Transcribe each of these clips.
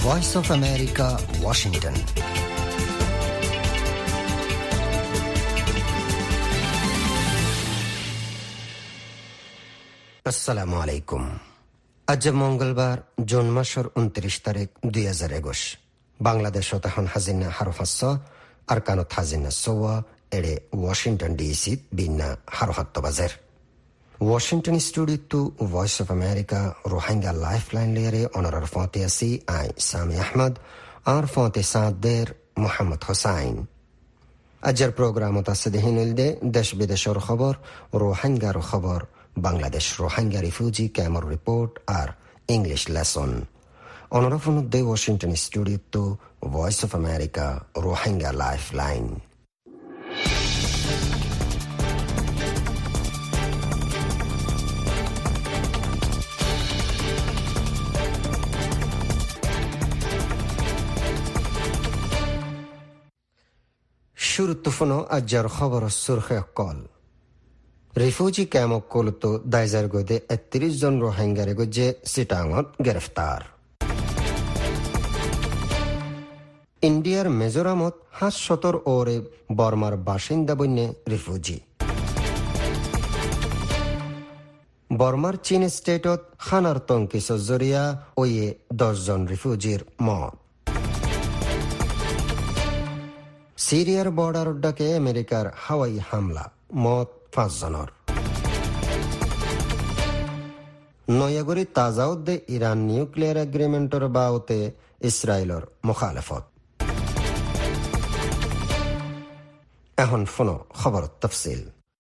Voice of America, Washington. আসসালামু আলাইকুম। আজ মঙ্গলবার জুন মাসের 29 তারিখ 2021। বাংলাদেশ তখন হাজিনা হারফাস আর কানত হাজিনা সোয়া এড়ে ওয়াশিংটন ডিসি বিনা হারহাত্ত বাজের Washington studio to Voice of America Rohingya lifeline লেয়ারে অনারার ফতে আসি আই সামি আহমদ আর ফতে সাদের মোহাম্মদ হোসাইন। আজের প্রোগ্রামত আছে দেহিনুলদে দেশ বিদেশের খবর, রোহিঙ্গার খবর, বাংলাদেশ রোহিঙ্গা রিফিউজি ক্যাম্পর রিপোর্ট আর ইংলিশ লেসন। অনরফনুদ্দে Washington studio to Voice of America Rohingya lifeline. শুরুত্তফনো আজ্জার খবর সুরখে কল রিফিউজি ক্যাম্প কলতো দাইজার গদে 31 জন রোহিঙ্গারে গজে সিটাঙত গ্রেফতার। ইন্ডিয়ার মিজোরামত ৭০০ ওরে বর্মার বাসিন্দা বন্যে রিফিউজি। বর্মার চীন স্টেটত খানার তঙ্কিস জরিয়া ওয়ে 10 জন রিফিউজির মত। সিরিয়ার বর্ডার ডাকে আমেরিকার হাওয়াই হামলা, মত 5 জনের। নয়াগরি তাজা উদ্দে ইরান নিউক্লিয়ার এগ্রিমেন্টের বাউতে ইসরায়েলের মুখালেফত। এখন ফোনো খবর তফসিল।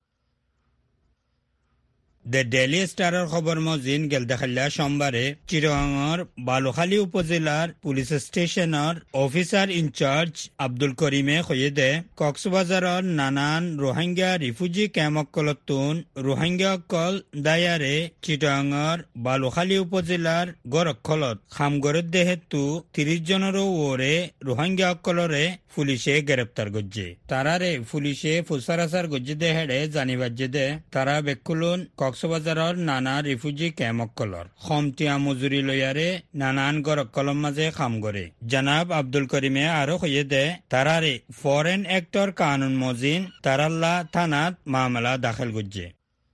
দ্য ডেইলি স্টারের খবর মজিন গেলদেখাল্লা সোমবারে চিটাগংর বালুখালী উপজেলার পুলিশ স্টেশনের অফিসার ইনচার্জ আব্দুল করিমে কয়ে কক্সবাজারের নানান রোহিঙ্গা রিফিউজি ক্যাম্পকলতুন রোহিঙ্গা অকল দায়ারে চিটাগংর বালুখালী উপজেলার গড়কলত খামগড়ের দেহেতু 30 জনেরও ওরে রোহিঙ্গা অকলরে পুলিশে গ্রেপ্তার করছে। তারারে পুলিশে ফুসারাসার গজ্জে দেহেড়ে জানিবাজ্যে দে তারা বেকুলুন কক্সবাজারের নানা রিফিউজি ক্যাম্পকলর খমটিয়া মজুরি লয়ারে নানান গড়কলম মাঝে কাম করে। জনাব আব্দুল করিমে আরো কয়ে দে তারারে ফরেন অ্যাক্টর কানুন মজিন তারাল্লা থানাত মামলা দাখিল করছে।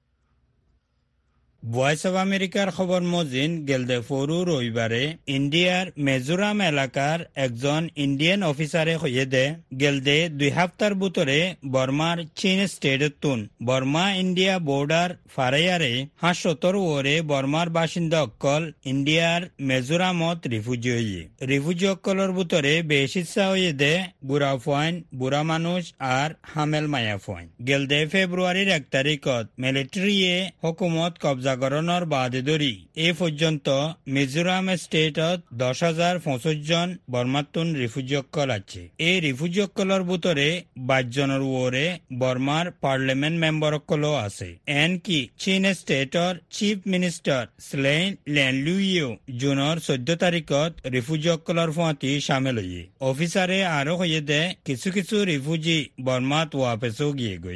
ভয়েস অব আমেরিকার খবর মজিন গেলদে ফরু রবিবারে ইন্ডিয়ার মিজোরাম এলাকার একজন ইন্ডিয়ান অফিসারে কয়ে দে গেলদে 2 সপ্তাহের ভিতরে বর্মার চীন স্টেটতুন বর্মা ইন্ডিয়া বর্ডার ফারাইয়ারে ৭০০ ওরে বর্মার বাসিন্দা অকল ইন্ডিয়ার মিজোরামত রিফিউজি হয়ে। রিফিউজি অকলের ভিতরে বেশ ইচ্ছা হয়ে দে বুড়া ফয়েন, বুড়া মানুষ আর হামেল মায়া ফয়েন। গেলদে ফেব্রুয়ারির 1 তারিখত মিলিটারিয়ে হুকুমত কবজা গণনার বাদে ধরি এ পর্যন্ত মিজোরাম স্টেটত 10,065 জন বর্মাতুন রিফিউজি অকল আছে। এই রিফিউজি অকলের ভিতরে 22 জনের ওরে বর্মার পার্লামেন্ট মেম্বার অকলও আছে। এনকি চীন স্টেটর চিফ মিনিস্টার স্লেইন লেনলুইও জুনের 14 তারিখত রিফিউজি অকলের ফাঁতি সামিল হয়ে। অফিসারে আরো হয়ে দে কিছু কিছু রিফিউজি বর্মাত ওয়াপেসও গিয়ে গই।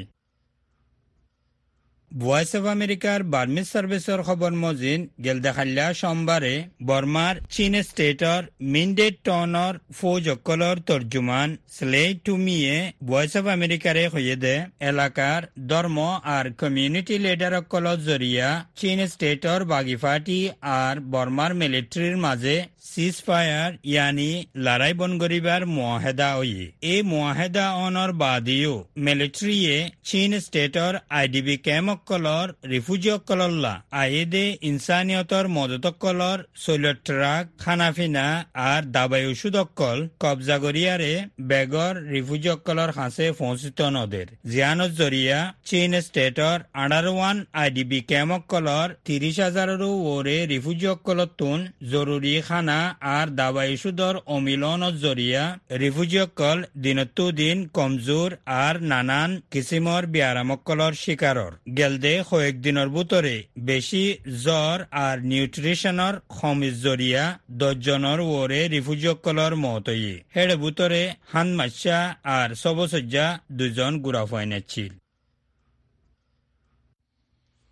ভয়েস অব আমেরিকার বার্মিজ সার্ভিসের খবর মজিন গেলদেখাল্লা সোমবারে বর্মার চীন স্টেটর মিন্ডেট টনর ফৌজ অকলর তর্জুমান স্লেই টুমিয়ে ভয়েস অব আমেরিকারে হয়ে দে এলাকার ধর্ম আর কমিউনিটি লিডার অকলর জরিয়া চীন স্টেটর বাগিফাটি আর বর্মার মিলিটারির মাঝে সিজ ফায়ার ইয়ানি লড়াই বন গরিবার মুয়াহেদা হয়ে। এই মুয়াহেদা অনর বাদিও মিলিটারিয়ে চীন স্টেটর আইডিবি ক্যাম্প অকলর রিফিউজি অকলল্লা আয়েদে ইনসানিয়তর মদত অকলর সোলার ট্রাক খানাফিনা আর দাবাই ওষুধ অকল কবজা গরিয়ারে বেগর রিফিউজি অকলর হাসে পৌঁছিত নদের জিয়ানত জরিয়া চীন স্টেটর 18 আইডিবি ক্যাম্প অকলর 30,000 ওরে রিফিউজি অকলতুন জরুরি খানা আর দাবাই ওষুধর অমিলনত জরিয়া রিফিউজি অকল দিনতো দিন কমজোর আর নানান কিসিমর বিয়ারামকলর শিকারর গেলদে কয়েকদিনের ভিতরে বেশি জ্বর আর নিউট্রিশনের খমিজ জরিয়া 10 জনের ওরে রিফিউজি অকলর মত হয়ে। হেড়ে ভিতরে হানমাসা আর সবসজ্জা 2 জন গুড়া ফাইনাচ্ছিল।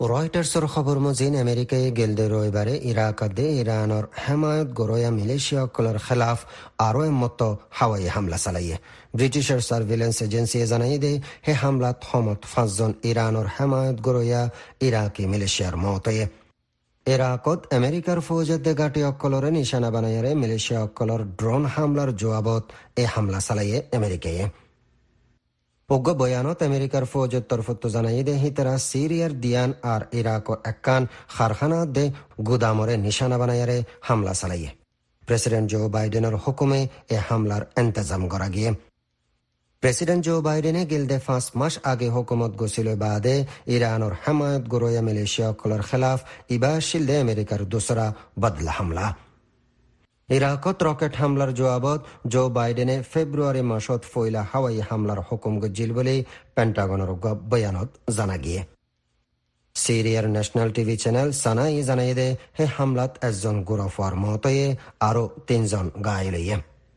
রয়টার্সৰ খবৰ মজিন আমেৰিকাই গেলদে ৰবিবাৰে ইৰাকতে ইৰাণৰ হেমায়ত গৰয়া মিলিশিয়াসকলৰ খেলাফ আৰু এমত হাৱাই হামলা চালায়ে। ব্ৰিটিছৰ সাৰ্ভিলেন্স এজেন্সিয়ে জানাই দিয়ে সেই হামলাত সমত 5জন ইৰাণৰ হেমায়ত গৰয়া ইৰাকী মিলিশিয়াৰ মতয়ে। ইৰাকত আমেৰিকাৰ ফৌজতে গাঁটিসকলৰে নিশানা বানায়েৰে মিলিশিয়াসকলৰ ড্ৰোন হামলাৰ জবাবত এই হামলা চালায়ে আমেৰিকায়ে। উগ্র বয়ানত আমেরিকার ফৌজের তরফত জানাই দে হিতারা সিরিয়ার দিয়ান আর ইরাকর একান কারখানা দে গুদামরে নিশানা বানায়ারে হামলা চালাইয়ে। প্রেসিডেন্ট জো বাইডেনের হুকুমে এ হামলার ইন্তজাম করা গিয়ে। প্রেসিডেন্ট জো বাইডেনে গিলদে 5 মাস আগে হুকুমত গছিল বাদে ইরানোর হেমায়ত গরোয়া মিলিশিয়াসকলৰ খেলাফ ইবা শিলদে আমেরিকার দোসরা বদলা হামলা। ইরাকত রকেট হামলার জবাবত জো বাইডেনে ফেব্রুয়ারি মাসত ফয়লা হাওয়াই হামলার হুকুম গজিল বলে পেন্টাগনের বয়ানত জানা গিয়ে। সিরিয়ার ন্যাশনাল টিভি চ্যানেল সানাই জানাই দে হে হামলাত একজন গুরফার মতয়ে আরো 3জন ঘায়েল হইয়ে।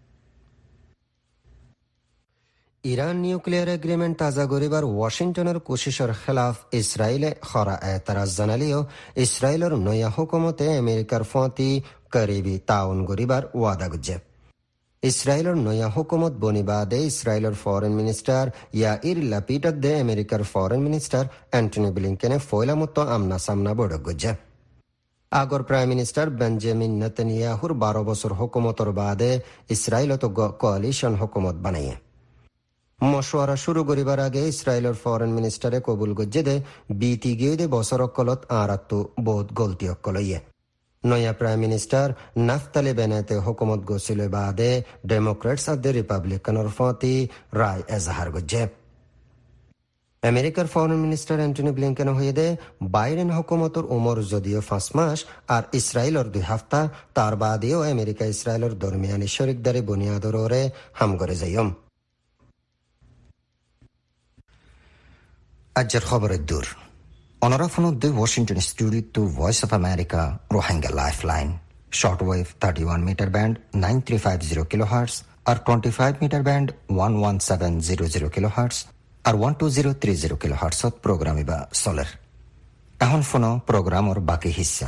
ইরান নিউক্লিয়ার এগ্রিমেন্ট তাজা করিবার ওয়াশিংটনের কোশিশের খেলাফ ইসরায়েলে খরা এতরাজ জানালিও ইসরায়েলের নয়া হুকুমতে আমেরিকার ফতি করিবি তাউন গরিবার ওয়াদা গুজে। ইসরায়েলের নয়া হুকুমত বনিবাদে ইসরায়েলের ফরেন মিনিস্টার ইয়াইর লাপিড দে আমেরিকার ফরেন মিনিস্টার অ্যান্টনি ব্লিংকেনে ফয়লা মতো আমনা সামনা বড় গুজে। আগর প্রাইম মিনিস্টার বেঞ্জামিন নেতানিয়াহুর 12 বছর হুকুমতর বাদে ইসরায়েলত কোয়ালিশন হুকুমত বানাইয়ে। মশওয়ারা শুরু করিবার আগে ইসরায়েলের ফরেন মিনিস্টারে কবুল গজ্জে দে বিতি গিয়ে দে বছর অকলত আরাত্তু বোধ গলতি অকলইয়ে। নয়া প্রাইম মিনিস্টার নাফতালি বেনেতে হুকুমত গছিল বাদে ডেমোক্রেটস আর রিপাবলিকানের ফতি রায় এজাহার গজ্জে। আমেরিকার ফরেন মিনিস্টার অ্যান্টনি ব্লিংকেন হয়ে দে বাইডেন হুকুমতর উমর যদিও 5 মাস আর ইসরায়েলের 2 হপ্তাহ তার বাদেও আমেরিকা ইসরায়েলের দরমিয়ানি শরিকদারি বুনিয়াদর ওরে হাম করে যাইম। আজকের খবরের দূর অনরাফনদ্দে Washington studio to Voice of America Rohingya lifeline shortwave 31 metre band 9350 kilohertz আর 25 মিটার ব্যান্ড 11700 কিলোহার্টজ আর 12030 কিলোহার্টজত প্রোগ্রাম ইবা চলের। এখন ফোনো প্রোগ্রামর বাকি হিস্সা।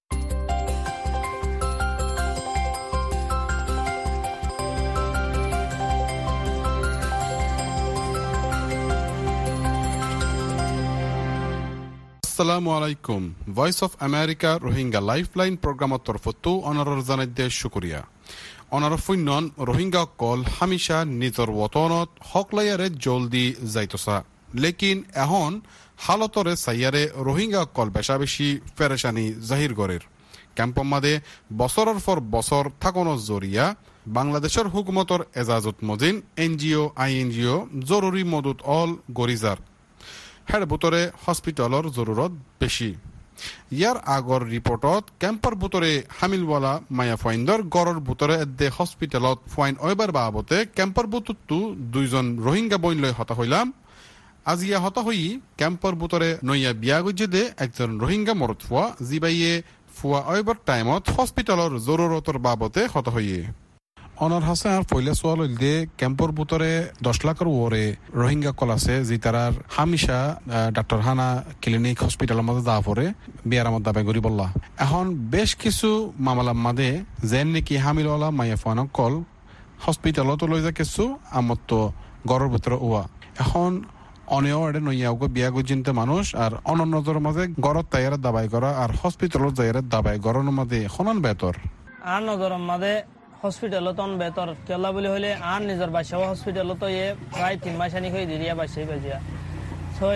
আসসালামু আলাইকুম। Voice of America Rohingya lifeline প্রোগ্রামর তরফতো অনারর জানাইদে শুকরিয়া। অনার ফুন্নন রোহিঙ্গা কল হামিশা নিজর ওতনত হকলাইয়ারে জলদি যাইতসা, লেকিন এখন হালতরে সাইয়ারে রোহিঙ্গা কল বেশা বেশি পেরেশানি জাহির গরের। ক্যাম্পর মাদে বছরের পর বছর থাকনো জরিয়া বাংলাদেশের হুকুমতর এজাজত মজিন এনজিও আইএনজিও জরুরি মদত অল গরিজার হের বুতরে হসপিটালর জরুরত বেশি। ইয়ার আগর রিপোর্টত ক্যাম্পার বুতরে হামিলওয়ালা মায়া ফাইন্দর গড়র বুতরে এদে হসপিটালত ফাইন ওইবার বাবতে ক্যাম্পার বুতুত্তু 2জন রোহিঙ্গা বইন লই হতা হইলাম। আজিয়া হতা হই ক্যাম্পার বুতরে নইয়া বিয়া গজ্জে দে একজন রোহিঙ্গা মরত ফুয়া জিবাইয়ে ফুয়া ওইবার টাইমত হসপিটালর জরুরতর বাবতে হতা হইয়ে। অনার হাসে আর পয়লা সোয়াল হইলে ক্যাম্পর বুতরে 10 লাখের ওরে রোহিঙ্গা কল আছে যে তারার হামিশা ডাক্তার হানা ক্লিনিক হসপিটালের মধ্যে দা পরে বিয়ার মধ্যে দাবাই করি বললা। এখন বেশ কিছু মামলার মাঝে যেন নাকি হামিলওয়ালা মাইয়া ফানক কল হসপিটালত লই যা কিছু আমার তো গড়ের ভিতরে ওয়া। এখন অনেও এটা নইয়াও বিয়া গজিনতে মানুষ আর অনন্যদের মাঝে গড়ত তাইয়ার দাবাই করা আর হসপিটালত যাইয়ার দাবাই গড়ের মাঝে খনন বেতর আর নজরের মাঝে হসপিটালত বেতর কেলা বলে হলে আর নিজের বাসাও হসপিটালত প্রায় 3 মাস আনি হয়ে দিলিয়া বাসাই বাজিয়া ছয়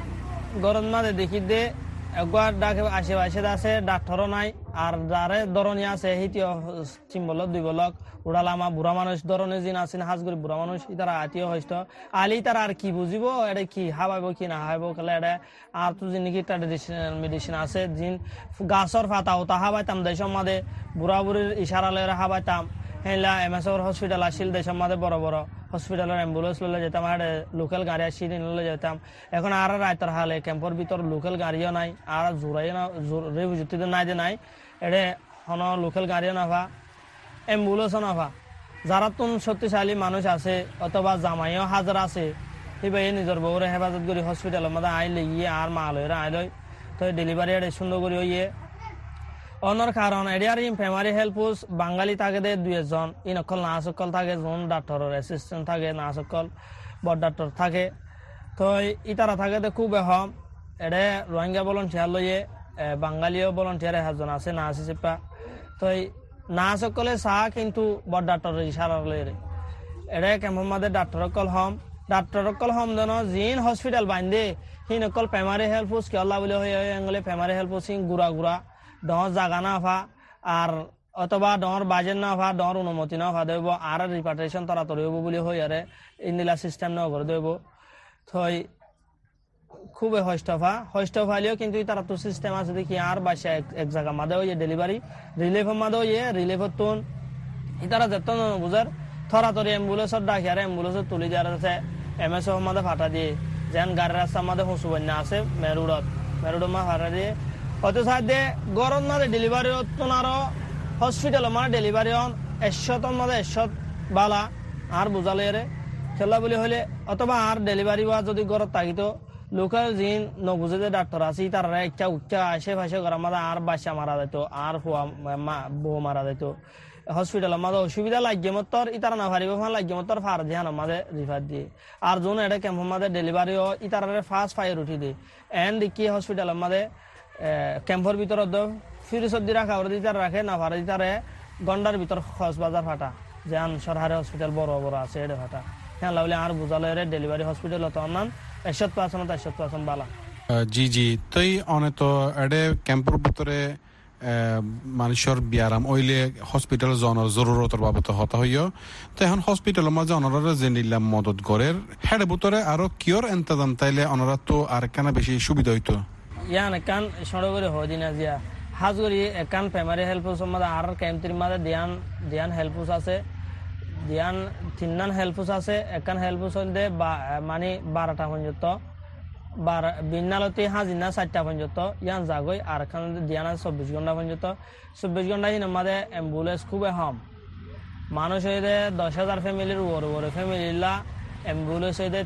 গরম মাঝে দেখি দে একবার ডাকে আশেপাশে আছে ডাক্তারও নাই আর যারে ধরনী আছে সেইটিও চিম্বলত 2 বলক উড়ালামা বুড়া মানুষ ধরনের যিন আছেন হাজগুড়ি বুড়া মানুষ তারা আত্মীয় হইত আলি তারা আর কি বুঝিব এটা কি হাবাইব কি না হাইব খেলে এটা আর তো যিনি ট্রেডিশনাল মেডিসিন আছে যিন গাছর পাতা ওটা হাবাইতাম দেশের মাঝে বুড়া বুড়ির ইশারা লয়ে হাবাইতাম হেলা এমএসওর হসপিটাল আসিল দেশের মাঝে বড় বড় হসপিটালের অ্যাম্বুলেন্স ললে যেতাম আর লোকাল গাড়ি আসি নিলে যেতাম। এখন আর রায়তার হালে ক্যাম্পর ভিতর লোকাল গাড়িও নাই আর জোরাইও না জোরে বুঝতে নাই যে নাই এটা হন লোকাল গাড়িও নাভা অ্যাম্বুলেন্সও নাভা। যারা তুন শক্তিশালী মানুষ আছে অথবা জামাইও হাজার আছে সেইভাবে নিজের বউরে হেফাজত করি হসপিটালের মধ্যে আইলে গিয়ে আর মা লইরা আইলই তো ডেলিভারি এড়ে সুন্দর করে হইয়ে অন্যর কারণ এডিয়ার ইন প্রাইমারি হেল্প পোস্ট বাঙালি থাকে দে 2 জন ইনকল নার্স সকল থাকে জন ডাক্তারের অ্যাসিস্ট্যান্ট থাকে নার্স সকল বড় ডাক্তার থাকে তো ইতারা থাকে দে খুব হম এডে রোহিঙ্গা ভলান্টিয়ার লইয়ে বাঙালিও ভলান্টিয়ার একজন আছে নার্স হিসেবে তো নার্স সকলে চাহ কিন্তু বড় ডাক্তারের ইশারা লইয়ে এডে কেমমাদের ডাক্তারকল হম দেন জিন হসপিটাল বান্ধে হিনকল প্রাইমারি হেল্প পোস্ট কেলা বলে হয়ে এঙ্গলে প্রাইমারি হেল্প পোস্ট গুড়া ডর জাগা না ফা আর অথবা ডর বাজেট না ফা ডর অনুমতি না ফা দেব আর রিপার্টেশন তাড়াতাড়ি হইব বলে হই আরে ইন্দিলা সিস্টেম না করে দেব থই খুবই হস্টফালিও কিন্তু তারা তো সিস্টেম আছে দেখি আর বাসা এক জায়গা মাদে হইয়ে ডেলিভারি রিলিফ মাদে হইয়ে রিলিফত তুন ইতারা যেত বুঝার থরাতরি অ্যাম্বুলেন্সর ডাকি আর অ্যাম্বুলেন্সর তুলি দেওয়ার আছে MS মাদে ফাটা দিয়ে যেন গাড়ির রাস্তার মাদে হুঁসুবন্যা আছে মেরুডত মা ফাটা দিয়ে হয়তো সাহায্যে গরম মাদে ডেলিভারি তুন আরো হসপিটাল মানে ডেলিভারি হন 100 মাদে 100 বালা আর বুঝালে রে খেলা বলে হলে অথবা আর ডেলিভারি হওয়া যদি গরত থাকিত লোকাল জিন নবুঝে যে ডাক্তার আছে তারা ইচ্ছা উচ্চা আশেপাশে ঘরের মাদে আর বাচ্চা মারা যেত আর বউ মারা যেত হসপিটালের মাঝে অসুবিধা লাগে মতর ইতারা না পারিব লাগে মতর ফার দিয়ে মাঝে রিফার দিয়ে আর যোন এটা ক্যাম্প মাঝে ডেলিভারি হয় ইতারে ফার্স্ট ফায়ার উঠি দিয়ে এন্ড কি হসপিটালের মাঝে ক্যাম্পর ভিতৰত ফিরিসত দি রাখা ওরা দিতার রাখে না পারে দিতারে গন্ডার ভিতর খরচ বাজার ফাটা যেন সরকারি হসপিটাল বড় বড় আছে এটা ফাটা হ্যাঁ লাগলে আর বুঝালে ডেলিভারি হসপিটাল তো অন্যান 100% বালা জি তই অনে তো এডে ক্যাম্পর ভিতরে মানুষের ব্যায়াম ওইলে হসপিটাল জনের জরুরতের বাবদ হতা হইও তো এখন হসপিটালের মাঝে অনারা যে নিলাম মদত করের হেডে ভিতরে আরো কিয়র এন্তাদাম তাইলে অনারা তো আর কেনা বেশি সুবিধা হইতো ইয়ান একান সড়ক করে হয় দিনা জিয়া হাজ করি একান প্রাইমারি হেল্প পোস্ট মাঝে আর ক্যাম্পটির মাঝে দিয়ান হেল্প পোস্ট আছে দিয়ান 3 হেল্প পোস্ট আছে একান হেল্প পোস্ট হইতে মানে 12টা পর্যন্ত বিন্নালতি হাজিনা 4টা পর্যন্ত ইয়ান জাগই আর এখানে দিয়ান 24 ঘন্টা পর্যন্ত 24 ঘন্টা হিন আমাদের অ্যাম্বুলেন্স খুবই কম মানুষ হইতে 10,000 ফ্যামিলির ওরে ফ্যামিলিলা অ্যাম্বুলেন্স হইতে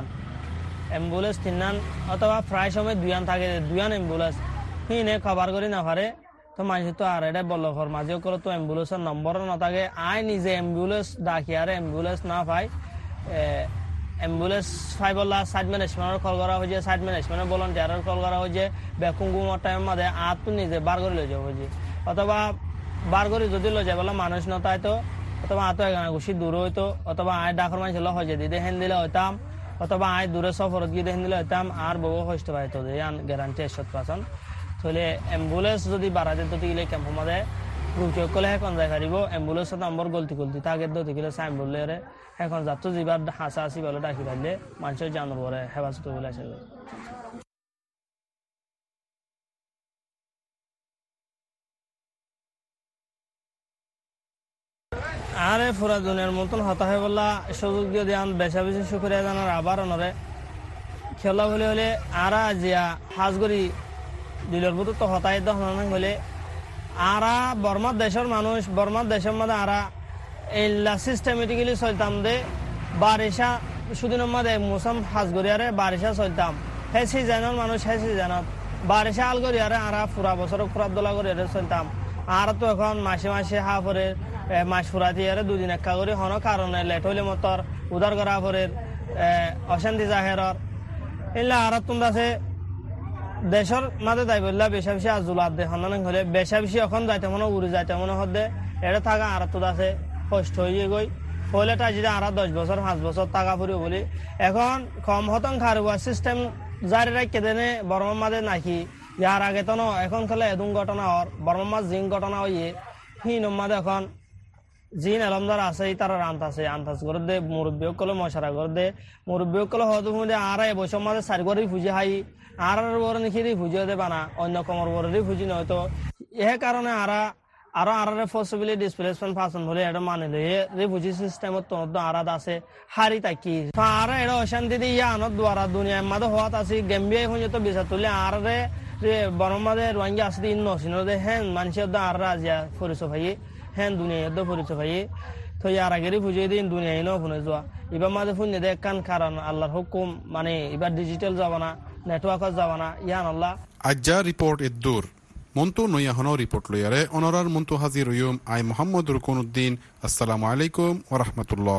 3 অথবা প্রায় সময় 2 থাকে 2 অ্যাম্বুলেন্স হিনে খবর করি না পারে তো মানুষ তো আর এটা বলল ফর মাঝে করে তো অ্যাম্বুলেন্সের নম্বর না থাকে আই নিজে অ্যাম্বুলেন্স ডাকি আর অ্যাম্বুলেন্স না পাই অ্যাম্বুলেন্স ফাইবলা সাইড ম্যানেজমেন্টের কল করা হয়েছে সাইড ম্যানেজমেন্টের ভলান্টিয়ারের কল করা হয়েছে বেকুঙ্গুমার টাইমের মাঝে আর তো নিজে বার করে লই যাওয়া হয়েছে অথবা বার করে যদি লই যায় বলে মানুষ নতায় তো অথবা আতো এখানে ঘুষি দূর হইতো অথবা আয় ডাকর মানুষ হলে হয়ে দিতে হেন দিলে হইতাম অথবা আয় দূরে সফরত গিয়ে হেন দিলে হইতাম আর বউ হইতে পাইতো যে গ্যারান্টি 100% তাহলে অ্যাম্বুলেন্স যদি বাড়া যেত গেলে ক্যাম্প মাঝে রুচক করলে এখন যাই পারিব অ্যাম্বুলেন্সের নম্বর গলতি তাকে দতে গেলে সাইন বললে এখন যাত্র যাবার হাসা হাসি বলে ডাকি পারলে মানুষের জানো পরে হেফাজত বলে আসে আরে পুরা দুনিয়ার মতন হতাশে বললা সুযোগ দিয়ে দিয়ান বেশা বেশি শুক্রিয়া জানার আবার অনরে খেলা হলে হলে আরা জিয়া হাজগরি দিলের মতো তো হতাশ দহন হলে আরা বর্মার দেশের মানুষ বর্মার দেশের মধ্যে আরা এইলা সিস্টেমেটিক্যালি চলতাম দে বারিশা সুদিনের মধ্যে মৌসুম হাজগরিয়ারে বারিশা চলতাম সেই সিজনের মানুষ সেই সিজনত বারিশা আলগরিয়ারে আরা পুরা বছর ফুরাবদোলা করিয়ারে চলতাম আর তো এখন মাসে হাফরে মাস ফুরাতি আরে 2 দিন একা করে হন কারণে লেট হইলে মতর উদার করা ফরের অশান্তি জাহেরর এলা আর তোমরা আছে দেশের মাঝে যাই বললা বেশা বেশি আজুলাত দে হন হলে বেশা বেশি এখন যাইতে মনে উড়ে যাইতে মনে হদে এটা থাকা আর তো আছে কষ্ট হয়ে গই হলে তা যদি আর 10 বছর 5 বছর টাকা ফুরিব বলি এখন কম হতন খারুয়া সিস্টেম জারি রাখতে দেনে বর্মার মাঝে নাকি যার আগে তো এখন খেলে এদুন ঘটনা হর বর্মার মাঝ জিন ঘটনা হইয়ে হিন মাঝে এখন জিন আলমদার আছে তারা আন্তাজ করে দে মুরব্বী কলে মশারা করে দে মুরব্বী কলে হয়তো আর এবছর মাঝে 4 করে ফুজি হাই আর বড় নিখি ফুজিও দে বানা অন্য কমর বড়ি ফুজি নয়তো এ কারণে আরো পসিবিলি ডিসপ্লেসমেন্ট পার্সন বলে এটা মানে রিফিউজি সিস্টেমত তো আরাদ আছে হারি তাকি আর এটা অশান্তি দিয়ে আনত দ্বারা দুনিয়ার মাঝে হওয়াত আছে গেম্বিয়া এখন তো বিচার তুলে আর বরম মাঝে রোহিঙ্গা আসতে নসিনদে হ্যাঁ মানুষের আর রাজিয়া পরিচয় ভাই হ্যাঁ দুনিয়ার পরিচয় ভাই তো ইয়ার আগে রিফিউজি দিন দুনিয়ায় ন ফোনে যাওয়া এবার মাঝে ফোন দে কান কারণ আল্লাহর হুকুম মানে এবার ডিজিটাল যাবা না নেটওয়ার্ক যাওয়ানা ইয়ান আল্লাহ আজ্জা রিপোর্ট এদ্দুর মন্তু নয়াহনো রিপোর্ট লইয়ারে অনরার মন্তু হাজির হইম আই মোহাম্মদ রুকনউদ্দিন। আসসালামু আলাইকুম ওয়া রাহমাতুল্লাহ।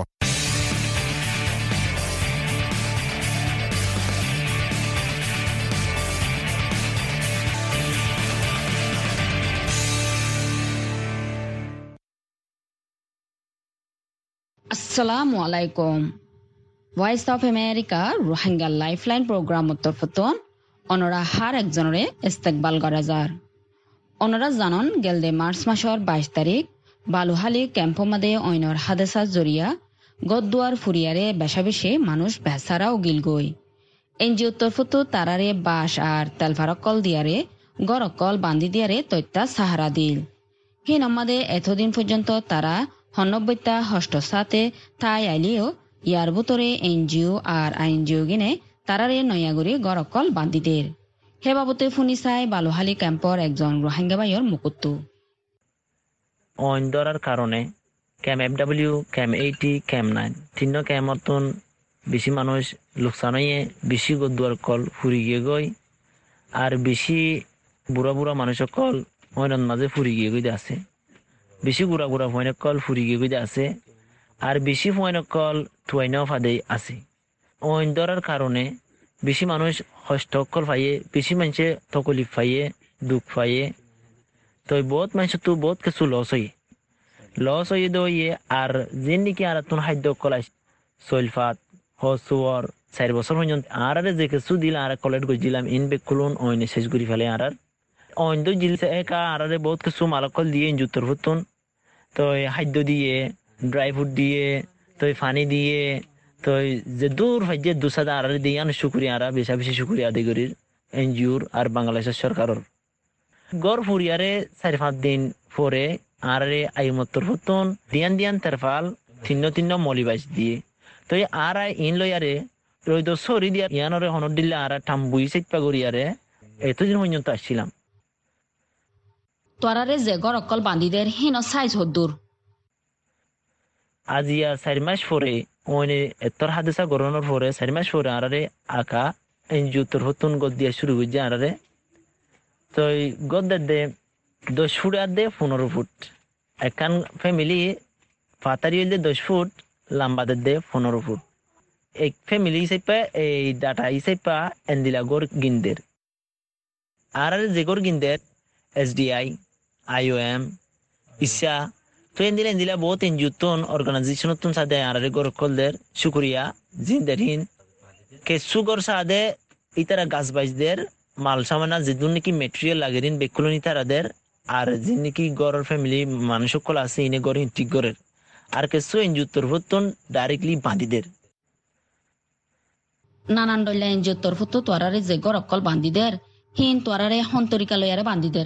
আসসালামু আলাইকুম। Voice of America Rohingya lifeline programme উত্তরফতন অনরা হার একজনরে ইস্তেকবাল করা যার। অনরা জানন গেলদে মার্চ মাসর 22 তারিখ বালুহালি ক্যাম্পমাদে অইনর হাদেসা জরিয়া গদুয়ার ফুরিয়ারে বেশাবেশে মানুষ বেসারা ও গিলগই এনজি উত্তরফত তারারে বাস আর তেলফারকল দিয়ারে গরকল বান্ধি দিয়ারে তৈত্যা সাহারা দিল। হে নমাদে এতদিন পর্যন্ত তারা 90টা হস্তসাতে তাই আইলিও ইয়ার ভিতরে এনজিও আর আইনজিও গিনে তারারে নয়াগুড়ি গরকল বান্দিদের। হে বাবতে ফুনি চাই বালুহালি ক্যাম্পর একজন রোহিঙ্গা ভাইয়র মুকুত্তু অইন ধরার কারণে ক্যাম্প FW, ক্যাম্প 80, ক্যাম্প 9 তিন ক্যাম্পতন বেশি মানুষ লোকসান হয়ে বেশি গদুয়ার কল ফুরি গিয়ে গই আর বেশি বুড়া বুড়া মানুষের কল অইনের মাঝে ফুরি গিয়ে গই আছে, বেশি গুড়া গুড়া ফয়নের কল ফুরি গিয়ে গই আছে আর বেশি ফয়নের কল টুয়াইনাও ফাদে আছে। অইন ধরার কারণে বেশি মানুষ হস্তকল পাইয়ে, বেশি মানুষে তকলিফ পাইয়ে, দুঃখ পাইয়ে। তো বহুত মানুষ তো বহুত কিছু লস হয়ে দইয়ে আর যে নাকি আর তোর খাদ্য কলাই সৈলফাত হসুয়ার 4 বছর পর্যন্ত আর যে কিছু দিল আর কলেট গেছিলাম ইন বেক খুলুন অইনে শেষ করি ফেলে আর অইন তো জিলছে একা আর বহুত কিছু মালকল দিয়ে জুতোর ফুতুন তো খাদ্য দিয়ে, ড্রাই ফ্রুট দিয়ে, তো পানি দিয়ে, তো যে দূর ভাইজে দুসাদা আর দিয়ে আন শুক্রিয়া আর বেশা বেশি শুক্রিয়া আদায় করি এনজিওর আর বাংলাদেশের সরকারের। গড় ফুরিয়ারে 4-5 দিন পরে আরে আইমত্তর ফুতুন দিয়ান তেরফাল তিন্ন মলিবাস দিয়ে তো আর ইন লইয়ারে রইদ সরি দিয়া ইয়ানরে হনর দিলে আর টাম্বুই সেটপা করিয়ারে এতদিন পর্যন্ত আসছিলাম। তোরারে যে গরকল বান্দিদের হিন সাইজ হদ্দুর আজিয়া 4 মাস পরে ওনে এতর হাদেসা গরনের পরে 4 মাস পরে আরে আকা এনজিও তোর ফুতুন গদ দিয়া শুরু হইছে আরে তো গদ্দের দে 10 ফুট আর দে 15 ফুট একান ফ্যামিলি ফাতারি হইলে 10 ফুট লম্বাদের দে 15 ফুট এক ফ্যামিলি হিসেবে এই ডাটা হিসেবে এন্দিলা গড় গিন্দের আর যে গড় গিন্দের SDI, IOM, ইসা তো এন্দিলা বহুত এনজিওতন অর্গানাইজেশনতন সাদে আর গড় কলদের শুকরিয়া জিন্দারহীন কে সুগর সাদে ইতারা গাছ বাইজদের মাল সামানা যেদুন নাকি মেটেরিয়াল লাগেরিন বেকুলনি তারাদের আর যে নাকি গড়ের ফ্যামিলি মানুষ সকল আছে ইনে গড় ঠিক গড়ের আর কিছু এনজিওতর ফুতুন ডাইরেক্টলি বাঁধিদের নানান ডইলা এনজিও তরফত তোরারে যে গরকল বান্দিদের হিন তোরারে হন্তরিকা লইয়ারে বান্দিদের।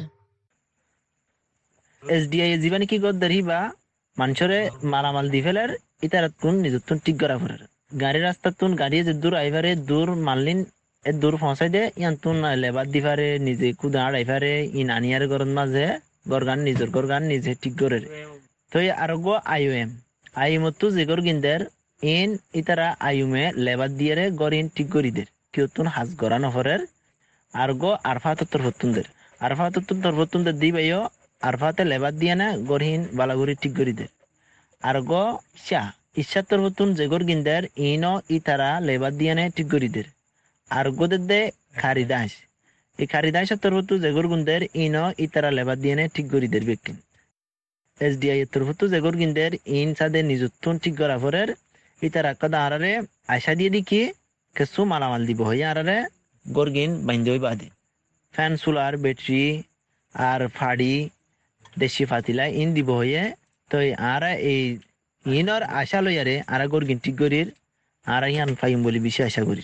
SDI জীবনে কি গদ্দারি বা মানুষরে মালামাল দি ফেলার ইতারা তুন নিজতুন ঠিক করা ফেলার গাড়ি রাস্তা তুন গাড়ি যে দূর আইভারে দূর মানলিন এ দূর পৌঁছাই দে ইয়ান তুন লেবার দি পারে নিজে কুদা আইভারে ইন আনিয়ার গরন মাঝে গরগান নিজের গরগান নিজে ঠিক করে তো আর গো আইএমতো যে গর গিন্দের ইন ইতারা আইউমে লেবার দিয়ারে গরিন ঠিক করিদের কেউ তুন হাজ গড়া নফরের আর গো আরফাতর ফতুনদের দিবাইও আরফাতে লেবার দিয়ে না গরহিন বালাগুড়ি ঠিক করিদের আর গো ইচ্ছাত্তর ফতুন যে গর গিন্দের ইনও ইতারা লেবার দিয়ে না ঠিক করিদের আর গোদের দে খারিদাস এই খারিদাসত্তর ফতু যে গর গুন্দের ইনও ইতারা লেবার দিয়ে না ঠিক করিদের ব্যক্তি SDI এর তরফত যে গর গিন্দের ইন সাদে নিজুত্তুন ঠিক করা ফরের ইতারা কদা আরারে আশা দিয়ে দেখি কিছু মালামাল দিব হই আরারে গরগিন বাইন্দই বাদে ফ্যান সোলার ব্যাটারি আর ফাড়ি দেশি ফাতিলা ইন দিব হইয়ে তো আরা এই ইনর আশা লইয়ারে আরা গরগিন ঠিক করির আর ইয়ান ফাইম বলি বেশি আশা করি।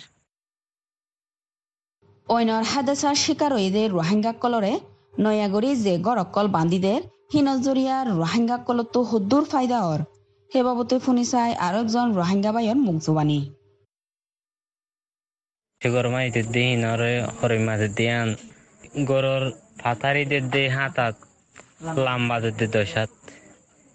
অইনর হাদাসার শিকার হইদের রোহিঙ্গা কলরে নয়াগরি যে গরকল বান্দিদের হিনজরিয়ার রোহিঙ্গা কলত হদ্দুর ফায়দা অর হে বাবতে ফুনি চাই আর একজন রোহিঙ্গা বাইয়ের মুখ জবানি গরমাই দে হিনরে হরে মাঝে দিয়ান গরর ফাতারি দে হাতাত লম্বা দে 10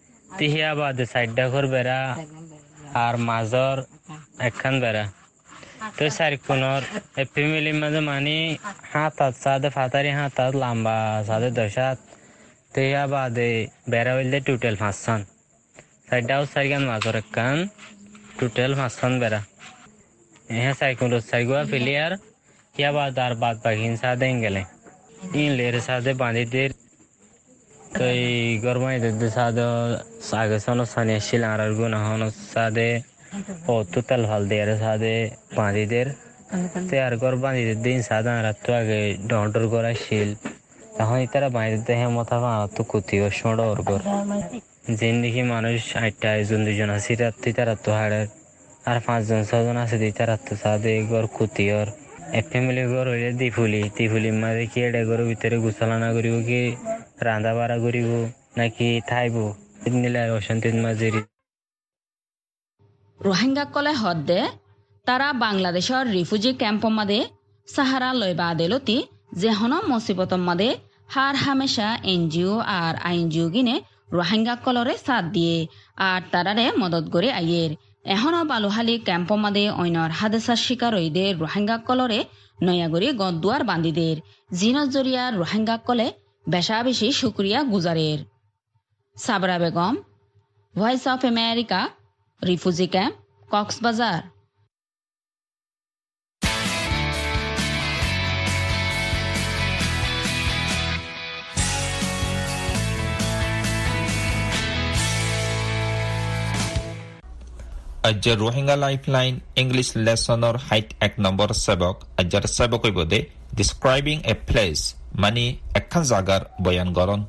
তিহিয়া বাদে 4টা ঘর বেড়া আর মাজর একখান বেড়া তো সারকুনর ফ্যামিলি মাঝে মানে হাতাত সাদে ফাতারি হাতাত লম্বা সাদে দশাত তেয়া বাদে বেড়া হইলে টোটাল 5 জন সাইডাও সাইগান মাঝর কান টোটাল 5 জন বেড়া হ্যাঁ সাইকুনর সাইগুয়া প্লেয়ার কিয়া বাদার বাদ বাকিন সাদে গেলে ইন লের সাদে বাঁধিদের তো এই গরমাই দে সাদে সাগে সনো সানি শিলার গুনা হন সাদে ও টোটাল ভাল দেয়ার সাদে বাঁধিদের তে আর গর বাঁধিদের দিন সাদা রাত আগে ডন্টর করা শিল তখন তারা বাঁধিতে হ্যাঁ মাথা তো কুতি ও সোঁড় ওর গর জিন্দিগি মানুষ 8টা জন 2জন আছে রাত্রি তারা তো হাড়ের আর 5 জন 6 জন আছে দিই তারা তো সাদে গর কুতি ওর ফ্যামিলি গর হইলে দিফুলি মাঝে কি এটা গর ভিতরে গুছালানা করিব কি রান্ধা বাড়া করিব নাকি থাইব নিলে অশান্তির মাঝে ৰোহিংগাসকলে হদ্দে তারা বাংলাদেশৰ রিফিউজি ক্যাম্পৰ মাদে সাহারা লইবা আদেলতি যেহন মুসিবতর মাদে হার হামেশা এনজিও আর আইনজিও গিনে ৰোহিংগাসকলরে সাথ দিয়ে আর তারারে মদত করে আইয়ের এহনো বালুহালি ক্যাম্পৰ মাদে অন্যর হাদেসার শিকার হইদে ৰোহিংগাসকলরে নয়াগরি গদুয়ার বান্দিদের জিনত জরিয়া ৰোহিংগাসকলে বেশা বেশি শুক্রিয়া গুজারের। Sabra Begum, Voice of America, refugee camp, কক্সবাজার। Ajar Rohingya Lifeline English lesson or height ek number sabak ajar sabak ibode describing a place mani ekkan jagar boyan goron.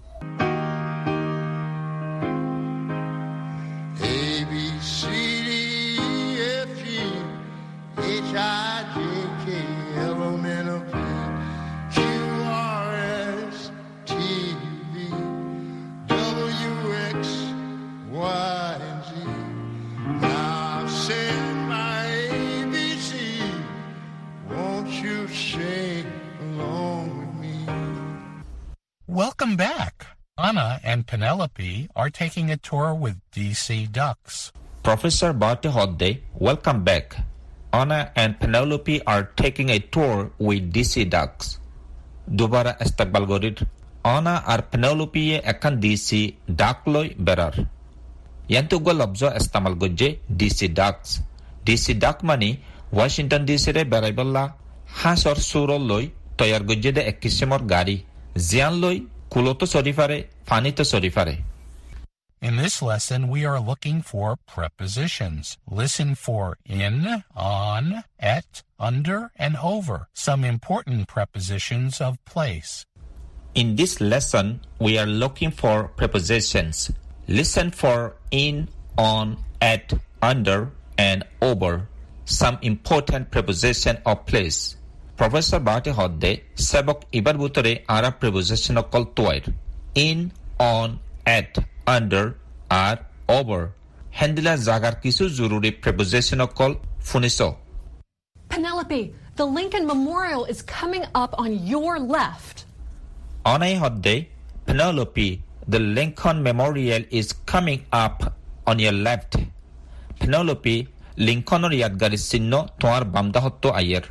Welcome back. Anna and Penelope are taking a tour with DC Ducks. Professor Bate Hodde, welcome back. Anna and Penelope are taking a tour with DC Ducks. Dubara estakbal gorid. Anna ar Penelope ye ekan DC Duck loy berar. Yantugo lobzo estamal gojje DC Ducks. DC Duck mani Washington DC re beraiballa hasor surol loy toyar gojje de ekkisemor gari. Zian loy kuloto sorifare fanito sorifare. In this lesson, we are looking for prepositions. Listen for in, on, at, under, and over. Some important prepositions of place. In this lesson, we are looking for prepositions. Listen for in, on, at, under, and over. Some important preposition of place. Professor Bate Hodde sabak ibar butore ara preposition okol toir in, on, at, under, আর over. Handila jagar kisu jururi preposition okol funiso. Penelope, the Lincoln Memorial is coming up on your left. Onai Hodde, Penelope, the Lincoln Memorial is coming up on your left. Penelope, Lincoln or yadgari sinno toar bamda hotto ayer.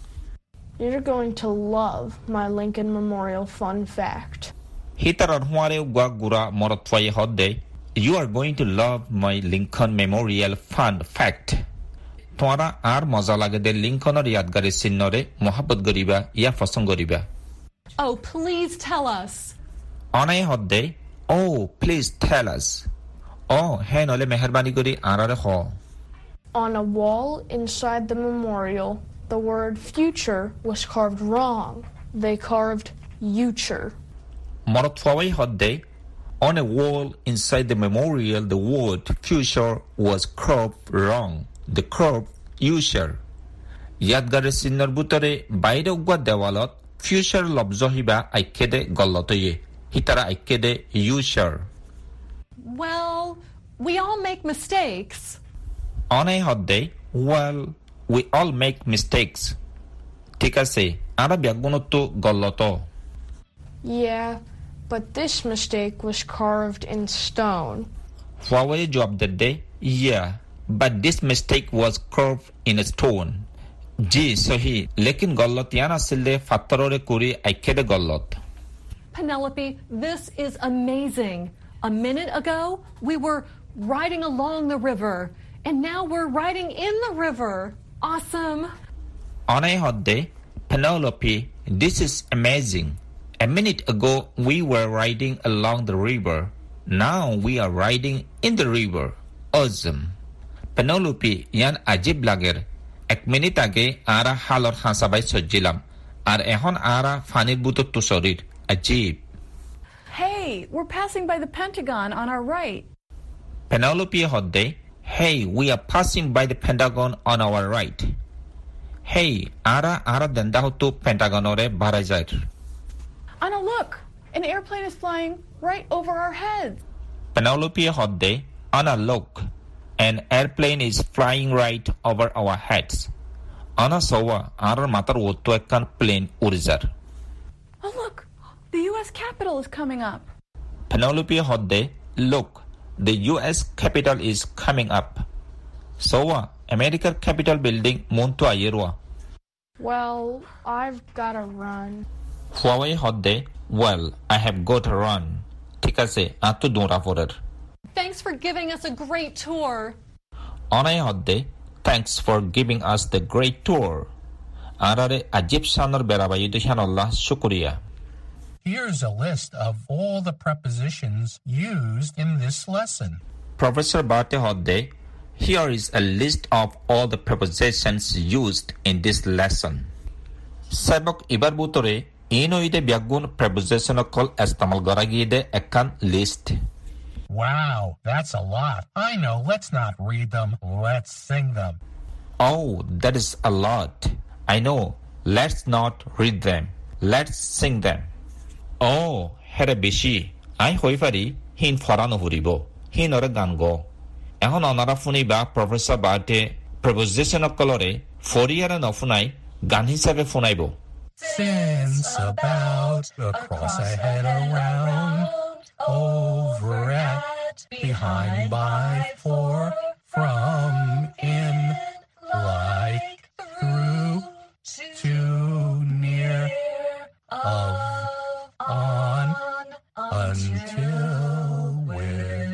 You're going to love my Lincoln Memorial fun fact. Hitarar huare gwa gura morotwaye hodde. You are going to love my Lincoln Memorial fun fact. Toara ar moza lage de Lincoln or yadgari sinnore mohabbat goriba ya fasong goriba. Oh, please tell us. Onai hodde. Oh, please tell us. Oh, he nole meherbani gori arare ho. On a wall inside the memorial, the word future was carved wrong. They carved "uture." Morotwawai hodde. On a wall inside the memorial, the word future was carved wrong. The curve uture. Yadgare sinnor butore baire ugwa dewalot future lobzo hiba aikede gollotoye. Hitara aikede uture. Well, we all make mistakes. On a hot day, well, we all make mistakes. Tikase, ara biagunotto golloto. Yeah, but this mistake was carved in stone. Huawei job that day? Yeah, but this mistake was carved in a stone. Ji sahi, lekin gollot yana silde fattarore kuri aikede gollot. Penelope, this is amazing. A minute ago, we were riding along the river, and now we're riding in the river. Awesome. Onai hodde, Penelope, this is amazing. A minute ago, we were riding along the river. Now we are riding in the river. Awesome. Penelope, yan ajib lager. Ek minute age ara halor hasabai sojjilam. Ar ehon ara fanir butot tu sorir. Ajib. Hey, we're passing by the Pentagon on our right. Penelope hodde, hey, we are passing by the Pentagon on our right. Hey, ara denda hotu Pentagon ore barajair. Anna, look, an airplane is flying right over our heads. Penelope hodde, Anna, look, an airplane is flying right over our heads. Anna sawa arar matar wotto ekkan plane urizar. Oh, look, the U.S. Capitol is coming up. Penelope hodde, look, the U.S. Capitol is coming up. Sawa American Capitol building muntu ayerwa. Well, I've gotta run. Huawei hodde, well, I have got to run. ঠিক আছে, আতো দৌড়া পড়ের। Thanks for giving us a great tour. Onai hodde, thanks for giving us the great tour. Arare ajib shanor berabayi dushan Allah shukriya. Here's a list of all the prepositions used in this lesson. Professor Bate hodde, here is a list of all the prepositions used in this lesson. Sabok ibar butore inoide biagun preposition kol istamal goragide ekkan list. Wow, that's a lot. I know. Let's not read them. Let's sing them. Oh, that is a lot. I know. Let's not read them. Let's sing them. Oh, here beshi. I hoi pari hin forano huribo. Hin ore gan go. Ehon onara funiba Professor Bate preposition kolore foriara no funai gan hisabe funaibo. Since about, across, ahead, around, over, at, behind, by, for, from, in, like, through, to, near, of, on, until, with.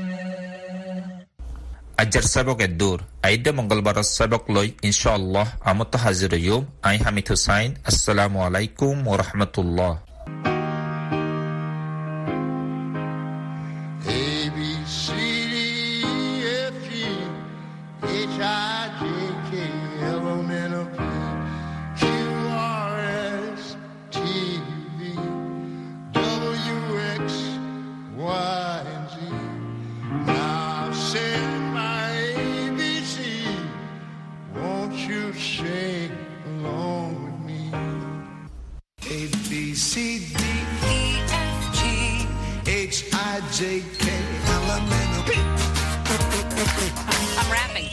Ajar sabok edur. Aide Mongolbar sabok loy inshallah amut hazir yom. Ai Hamid Hussain. Assalamu alaikum wa rahmatullah. I'm rapping.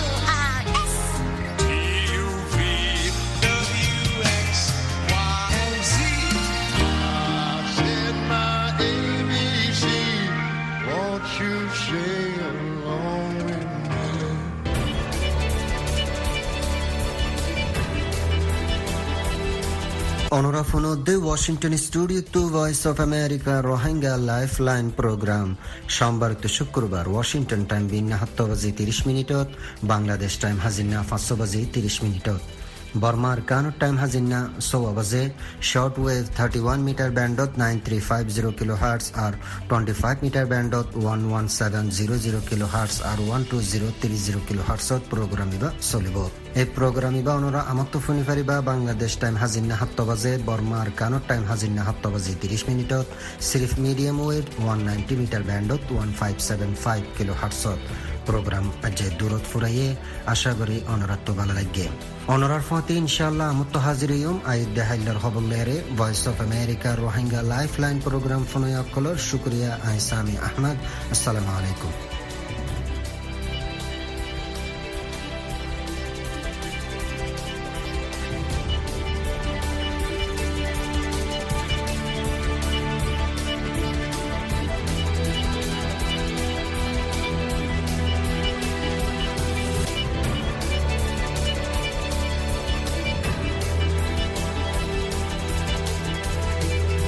অনরাফোনো the Washington studio to Voice of America Rohingya lifeline programme সোমবার তো শুক্রবার Washington time বিন্না 7 বাজি 30 মিনিটত Bangladesh time হাজিনা 5 বাজি 30 মিনিটত বর্মার কানুর time হাজিনা 6 বাজে শর্ট ওয়েভ 31 মিটার ব্যান্ডত 9350 কিলোহার্টজ আর 25 মিটার ব্যান্ডত 11700 কিলোহার্টজ আর 12030 কিলোহার্টজত প্রোগ্রাম ইবা চলিব এই প্রোগ্রাম ইবা অনরা আমত ফোনি পারিবা বাংলাদেশ টাইম হাজিনা 7 বাজে বর্মার কানুর টাইম হাজিনা 7 বাজি 30 মিনিটত সিরিফ মিডিয়াম ওয়েভ 190 মিটার ব্যান্ডত 1575 কিলোহার্টজত program aje durot furaye asha gori onorat to bala lagge onorar fati inshallah amut hazir yum ay dehailar hobollere voice of america rohingya lifeline program fonoya kolor shukriya ay sami ahmad assalamu alaikum